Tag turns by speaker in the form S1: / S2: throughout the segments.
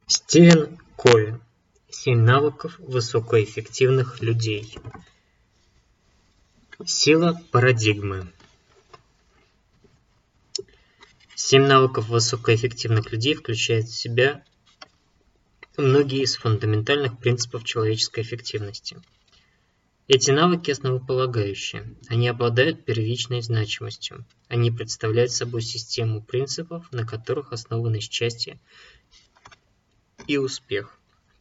S1: Стивен Кови. 7 навыков высокоэффективных людей. Сила парадигмы. 7 навыков высокоэффективных людей включают в себя многие из фундаментальных принципов человеческой эффективности. Эти навыки основополагающие. Они обладают первичной значимостью. Они представляют собой систему принципов, на которых основаны счастье и успех.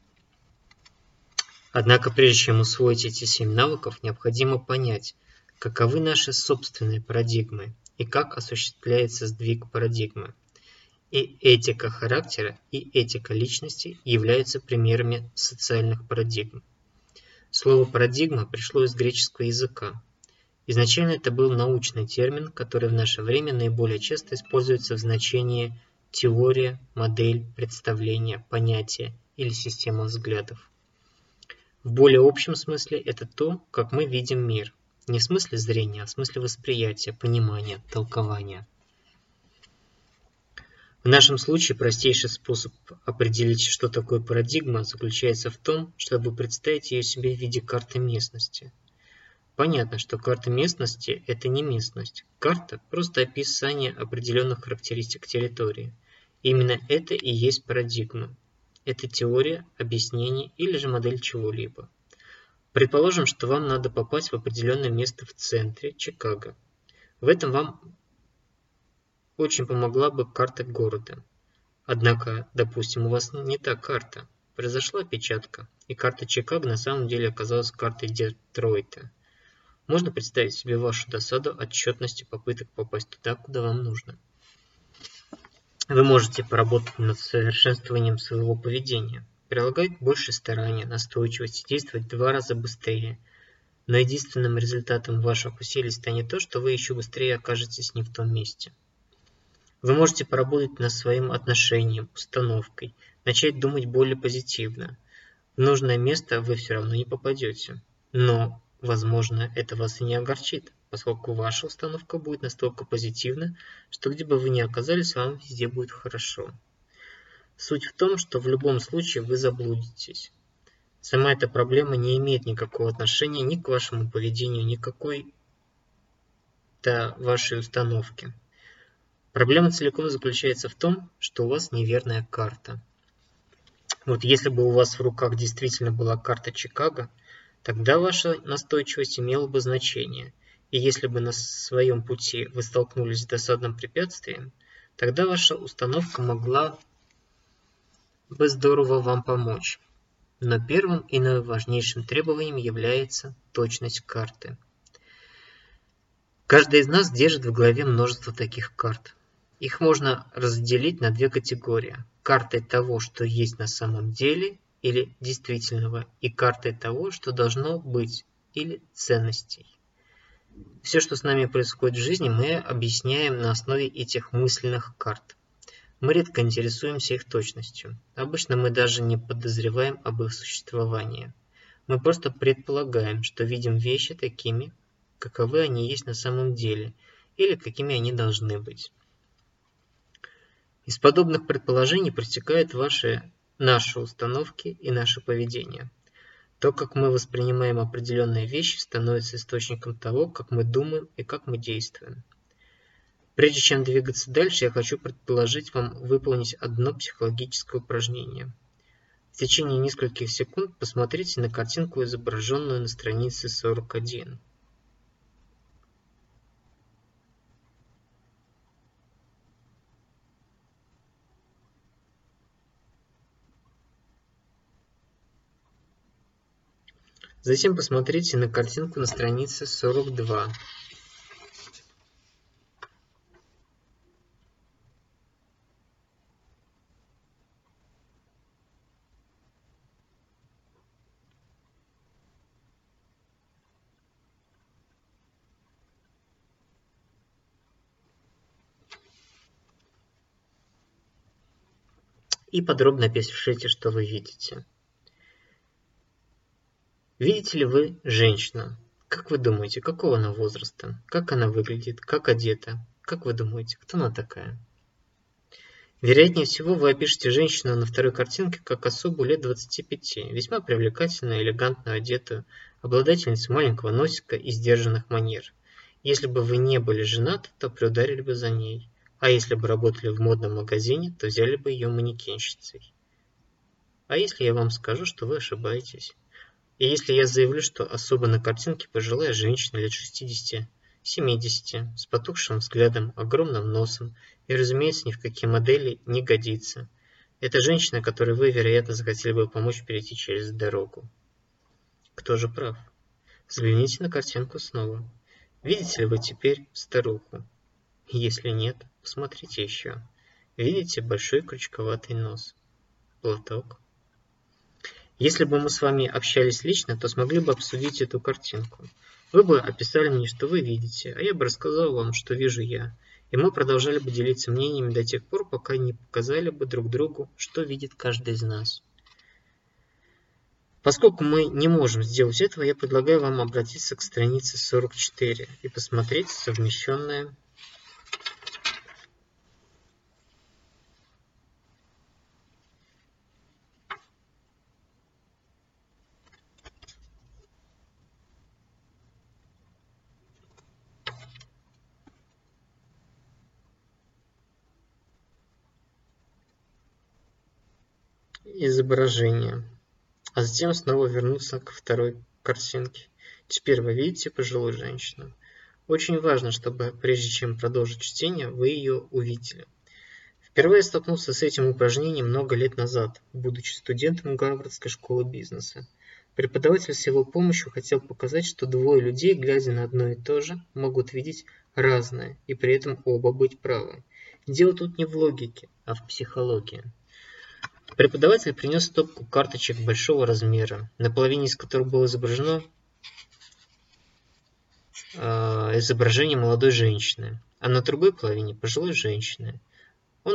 S1: Однако прежде чем усвоить эти 7 навыков, необходимо понять, каковы наши собственные парадигмы и как осуществляется сдвиг парадигмы. И этика характера, и этика личности являются примерами социальных парадигм. Слово «парадигма» пришло из греческого языка. Изначально это был научный термин, который в наше время наиболее часто используется в значении теория, модель, представление, понятие или система взглядов. В более общем смысле это то, как мы видим мир. Не в смысле зрения, а в смысле восприятия, понимания, толкования. В нашем случае простейший способ определить, что такое парадигма, заключается в том, чтобы представить ее себе в виде карты местности. Понятно, что карта местности – это не местность. Карта – просто описание определенных характеристик территории. Именно это и есть парадигма. Это теория, объяснение или же модель чего-либо. Предположим, что вам надо попасть в определенное место в центре Чикаго. В этом вам очень помогла бы карта города. Однако, допустим, у вас не та карта. Произошла опечатка, и карта Чикаго на самом деле оказалась картой Детройта. Можно представить себе вашу досаду от тщетности попыток попасть туда, куда вам нужно. Вы можете поработать над совершенствованием своего поведения, прилагать больше старания, настойчивости, действовать в 2 раза быстрее. Но единственным результатом ваших усилий станет то, что вы еще быстрее окажетесь не в том месте. Вы можете поработать над своим отношением, установкой, начать думать более позитивно. В нужное место вы все равно не попадете. Но, возможно, это вас и не огорчит, поскольку ваша установка будет настолько позитивна, что где бы вы ни оказались, вам везде будет хорошо. Суть в том, что в любом случае вы заблудитесь. Сама эта проблема не имеет никакого отношения ни к вашему поведению, ни к какой-то вашей установке. Проблема целиком заключается в том, что у вас неверная карта. Вот если бы у вас в руках действительно была карта Чикаго, тогда ваша настойчивость имела бы значение. И если бы на своем пути вы столкнулись с досадным препятствием, тогда ваша установка могла бы здорово вам помочь. Но первым и наиважнейшим требованием является точность карты. Каждый из нас держит в голове множество таких карт. Их можно разделить на 2 категории. Картой того, что есть на самом деле, или действительного, и картой того, что должно быть, или ценностей. Все, что с нами происходит в жизни, мы объясняем на основе этих мысленных карт. Мы редко интересуемся их точностью. Обычно мы даже не подозреваем об их существовании. Мы просто предполагаем, что видим вещи такими, каковы они есть на самом деле, или какими они должны быть. Из подобных предположений проистекают наши установки и наше поведение. То, как мы воспринимаем определенные вещи, становится источником того, как мы думаем и как мы действуем. Прежде чем двигаться дальше, я хочу предложить вам выполнить одно психологическое упражнение. В течение нескольких секунд посмотрите на картинку, изображенную на странице 41. Затем посмотрите на картинку на странице 42. И подробно опишите, что вы видите. Видите ли вы женщину? Как вы думаете, какого она возраста? Как она выглядит? Как одета? Как вы думаете, кто она такая? Вероятнее всего, вы опишете женщину на второй картинке как особу лет 25, весьма привлекательную, элегантно одетую, обладательницу маленького носика и сдержанных манер. Если бы вы не были женаты, то приударили бы за ней, а если бы работали в модном магазине, то взяли бы ее манекенщицей. А если я вам скажу, что вы ошибаетесь? И если я заявлю, что особо на картинке пожилая женщина лет 60, 70, с потухшим взглядом, огромным носом и, разумеется, ни в какие модели не годится. Это женщина, которой вы, вероятно, захотели бы помочь перейти через дорогу. Кто же прав? Взгляните на картинку снова. Видите ли вы теперь старуху? Если нет, посмотрите еще. Видите большой крючковатый нос? Платок? Если бы мы с вами общались лично, то смогли бы обсудить эту картинку. Вы бы описали мне, что вы видите, а я бы рассказал вам, что вижу я. И мы продолжали бы делиться мнениями до тех пор, пока не показали бы друг другу, что видит каждый из нас. Поскольку мы не можем сделать этого, я предлагаю вам обратиться к странице 44 и посмотреть совмещенное изображение, а затем снова вернуться к второй картинке. Теперь вы видите пожилую женщину. Очень важно, чтобы прежде чем продолжить чтение, вы ее увидели. Впервые столкнулся с этим упражнением много лет назад, будучи студентом Гарвардской школы бизнеса. Преподаватель с его помощью хотел показать, что двое людей, глядя на одно и то же, могут видеть разное и при этом оба быть правы. Дело тут не в логике, а в психологии. Преподаватель принес стопку карточек большого размера, на половине из которых было изображено изображение молодой женщины, а на другой половине пожилой женщины. Он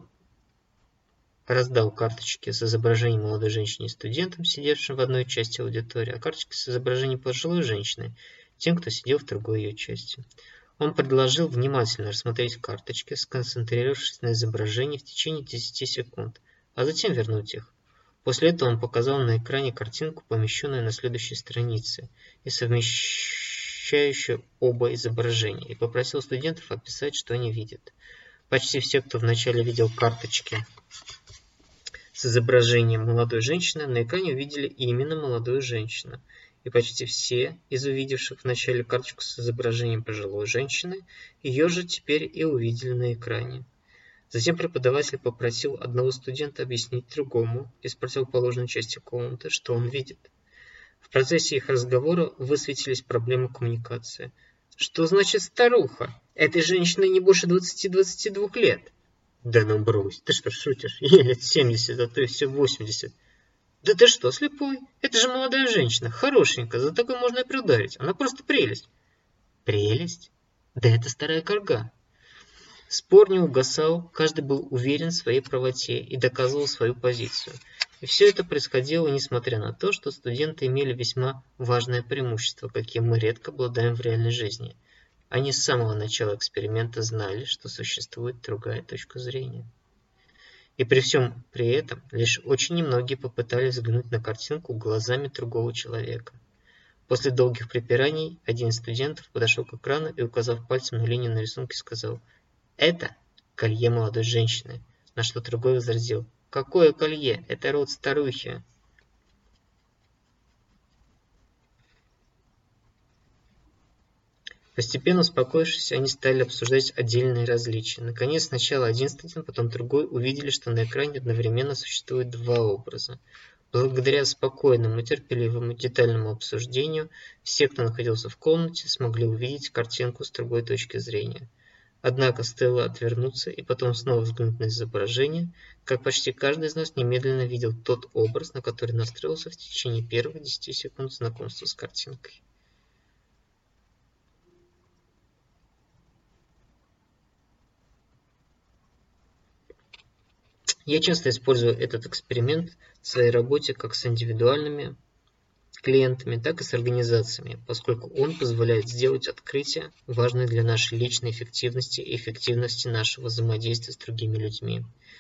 S1: раздал карточки с изображением молодой женщины студентам, сидевшим в одной части аудитории, а карточки с изображением пожилой женщины тем, кто сидел в другой ее части. Он предложил внимательно рассмотреть карточки, сконцентрировавшись на изображении в течение 10 секунд, а затем вернуть их. После этого он показал на экране картинку, помещенную на следующей странице, и совмещающую оба изображения, и попросил студентов описать, что они видят. Почти все, кто вначале видел карточки с изображением молодой женщины, на экране увидели именно молодую женщину. И почти все из увидевших вначале карточку с изображением пожилой женщины, ее же теперь и увидели на экране. Затем преподаватель попросил одного студента объяснить другому из противоположной части комнаты, что он видит. В процессе их разговора высветились проблемы коммуникации. Что значит старуха? Этой женщине не больше 20-22 лет. Да ну брось, ты что, шутишь? Ей лет 70, а то и все 80. Да ты что, слепой? Это же молодая женщина, хорошенькая, за такой можно и приударить. Она просто прелесть. Прелесть? Да это старая корга. Спор не угасал, каждый был уверен в своей правоте и доказывал свою позицию. И все это происходило, несмотря на то, что студенты имели весьма важное преимущество, каким мы редко обладаем в реальной жизни. Они с самого начала эксперимента знали, что существует другая точка зрения. И при всем при этом, лишь очень немногие попытались взглянуть на картинку глазами другого человека. После долгих препираний один из студентов подошел к экрану и, указав пальцем на линию на рисунке, сказал: «Это колье молодой женщины», на что другой возразил: «Какое колье? Это рот старухи». Постепенно успокоившись, они стали обсуждать отдельные различия. Наконец, сначала один студент, потом другой увидели, что на экране одновременно существует два образа. Благодаря спокойному, терпеливому, детальному обсуждению, все, кто находился в комнате, смогли увидеть картинку с другой точки зрения. Однако стоило отвернуться и потом снова взглянуть на изображение, как почти каждый из нас немедленно видел тот образ, на который настроился в течение первых 10 секунд знакомства с картинкой. Я часто использую этот эксперимент в своей работе как с индивидуальными клиентами, так и с организациями, поскольку он позволяет сделать открытия, важные для нашей личной эффективности и эффективности нашего взаимодействия с другими людьми.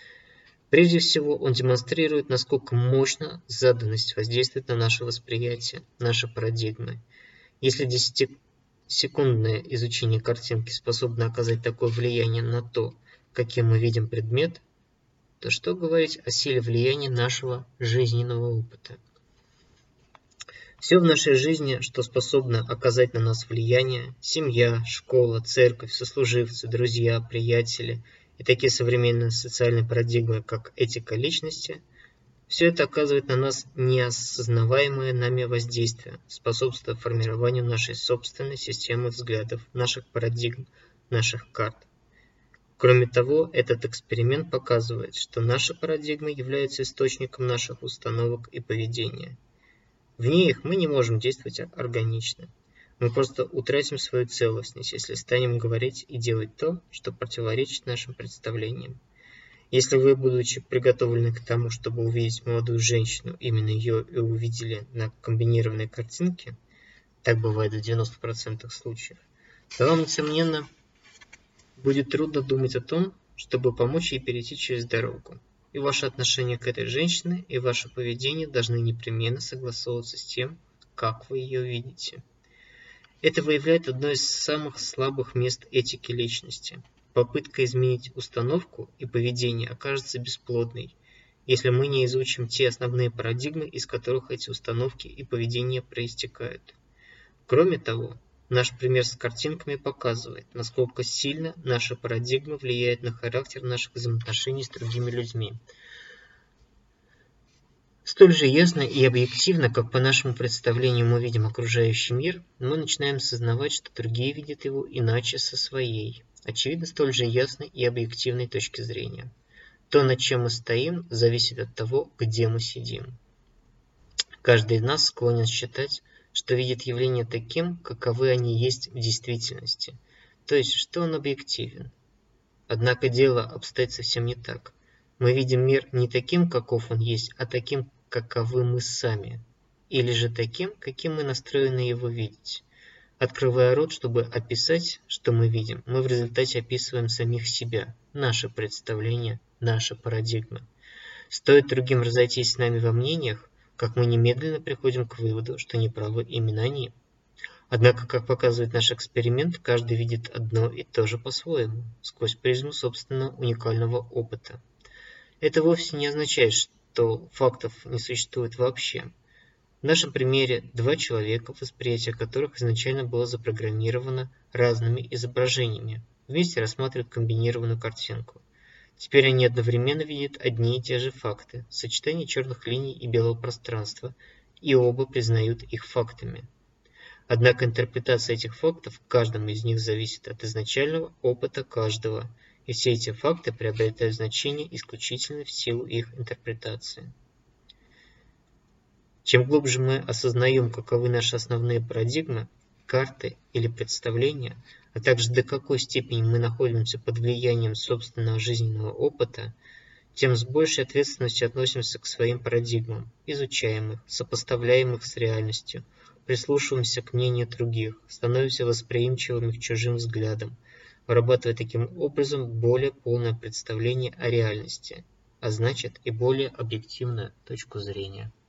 S1: Прежде всего, он демонстрирует, насколько мощно заданность воздействует на наше восприятие, наши парадигмы. Если 10-секундное изучение картинки способно оказать такое влияние на то, каким мы видим предмет, то что говорить о силе влияния нашего жизненного опыта? Все в нашей жизни, что способно оказать на нас влияние, семья, школа, церковь, сослуживцы, друзья, приятели и такие современные социальные парадигмы, как этика личности, все это оказывает на нас неосознаваемое нами воздействие, способствуя формированию нашей собственной системы взглядов, наших парадигм, наших карт. Кроме того, этот эксперимент показывает, что наши парадигмы являются источником наших установок и поведения. Вне их мы не можем действовать органично. Мы просто утратим свою целостность, если станем говорить и делать то, что противоречит нашим представлениям. Если вы, будучи приготовлены к тому, чтобы увидеть молодую женщину, именно ее и увидели на комбинированной картинке, так бывает в 90% случаев, то вам, несомненно, будет трудно думать о том, чтобы помочь ей перейти через дорогу. И ваше отношение к этой женщине и ваше поведение должны непременно согласовываться с тем, как вы ее видите. Это выявляет одно из самых слабых мест этики личности. Попытка изменить установку и поведение окажется бесплодной, если мы не изучим те основные парадигмы, из которых эти установки и поведение проистекают. Кроме того, наш пример с картинками показывает, насколько сильно наша парадигма влияет на характер наших взаимоотношений с другими людьми. Столь же ясно и объективно, как по нашему представлению мы видим окружающий мир, мы начинаем сознавать, что другие видят его иначе со своей, очевидно, столь же ясной и объективной точки зрения. То, над чем мы стоим, зависит от того, где мы сидим. Каждый из нас склонен считать, что видит явления таким, каковы они есть в действительности, то есть, что он объективен. Однако дело обстоит совсем не так. Мы видим мир не таким, каков он есть, а таким, каковы мы сами, или же таким, каким мы настроены его видеть. Открывая рот, чтобы описать, что мы видим, мы в результате описываем самих себя, наши представления, наши парадигмы. Стоит другим разойтись с нами во мнениях, как мы немедленно приходим к выводу, что неправы именно они. Однако, как показывает наш эксперимент, каждый видит одно и то же по-своему, сквозь призму собственного уникального опыта. Это вовсе не означает, что фактов не существует вообще. В нашем примере два человека, восприятие которых изначально было запрограммировано разными изображениями, вместе рассматривают комбинированную картинку. Теперь они одновременно видят одни и те же факты, сочетание черных линий и белого пространства, и оба признают их фактами. Однако интерпретация этих фактов каждому из них зависит от изначального опыта каждого, и все эти факты приобретают значение исключительно в силу их интерпретации. Чем глубже мы осознаем, каковы наши основные парадигмы, карты или представления, а также до какой степени мы находимся под влиянием собственного жизненного опыта, тем с большей ответственностью относимся к своим парадигмам, изучаем их, сопоставляем их с реальностью, прислушиваемся к мнению других, становимся восприимчивыми к чужим взглядам, вырабатывая таким образом более полное представление о реальности, а значит и более объективную точку зрения.